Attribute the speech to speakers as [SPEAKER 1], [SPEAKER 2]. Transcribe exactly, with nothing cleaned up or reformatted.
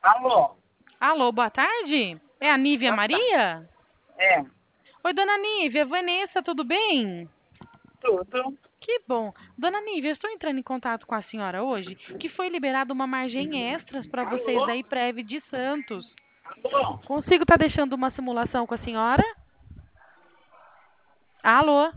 [SPEAKER 1] Alô?
[SPEAKER 2] Alô, boa tarde. É a Nívia
[SPEAKER 1] Boa tarde.
[SPEAKER 2] Maria?
[SPEAKER 1] É,
[SPEAKER 2] Oi, dona Nívia, Vanessa, tudo bem?
[SPEAKER 1] tudo.
[SPEAKER 2] Que bom. Dona Nívia, eu estou entrando em contato com a senhora hoje, que foi liberada uma margem extras para vocês
[SPEAKER 1] Alô?
[SPEAKER 2] da IPREV de Santos.
[SPEAKER 1] Alô?
[SPEAKER 2] Consigo estar deixando uma simulação com a senhora? Alô?